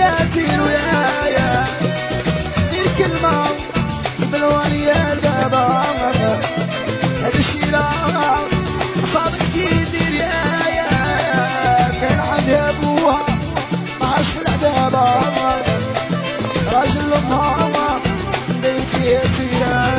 ياسين ويايا دير كلمة بالوالي يا دابا هاد الشيلة صابت كيدير يايا كان عندي ابوها معاش في العذابة راجل امها بيت ياسيا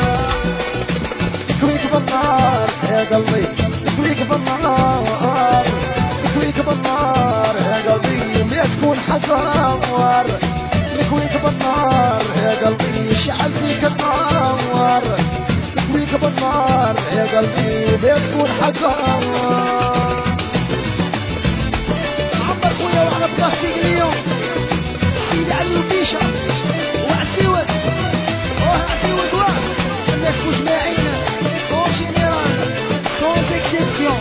يكويك بالنار يا قلبي يكويك بالنار يكويك بالنار يا قلبي ما تكون حجر يكويك بالنار يا قلبي شعل فيك النار يكويك بالنار يا قلبي ما تكون حجر عمر خويا وعلى بلاستيك اليوم سيدي علي وبيشة وعسيوت عسيوت واحد الناس مجمعين او جينيرال سون اكسيبسيون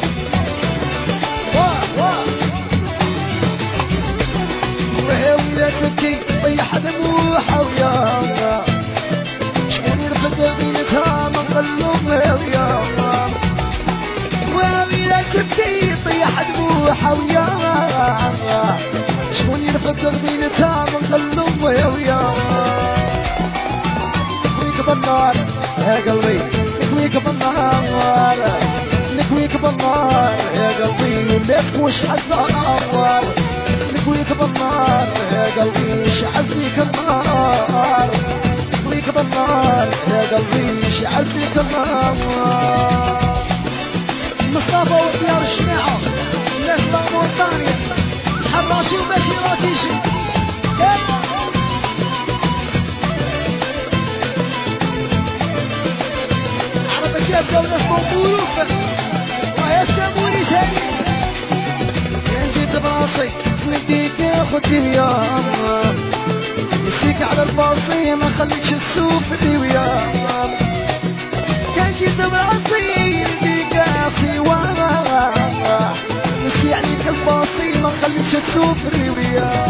ولا تبكي طيح دموعها وياها شكون يرفد بينتها من قلبها وياها ولا تبكي طيح دموعها وياها شكون يرفد بينتها من قلبها وياها نكويك بالنار يا قلبي نكويك بالنار نكويك بالنار يا قلبي ما تكونش حزار نكويك بالنار يا قلبي شعل فيك النار نكويك بالنار يا قلبي شعل فيك النار مصطفى وديار الشماعة الناس موريتانيا حراشي وماشي راتيشي عربك يا دولة مبروك ويا ساموني ثاني كان جيت براسي نديك خدي يا نسيك على الباصي ما خليتش تسوق لي ويا كان جيت براسي نديك في ورا نسي عليك الباصي ما خليتش تسوق لي ويا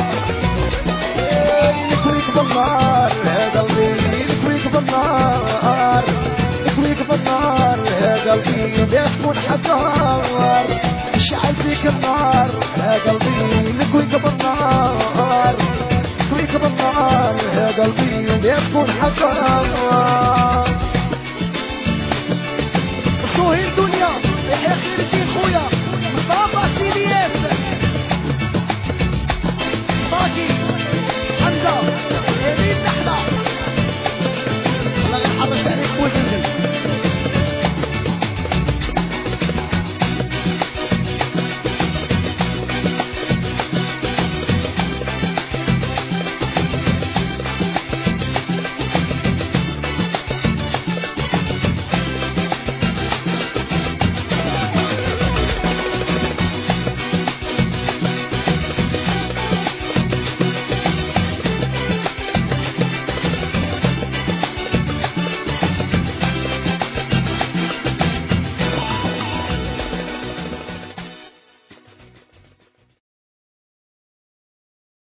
نكويك بالنار يا قلبي نكويك بالنار نكويك بالنار يا قلبي لا تكون حجار شعل فيك النار يا قلبي نكويك بالنار نكويك بالنار يا قلبي لا تكون حجار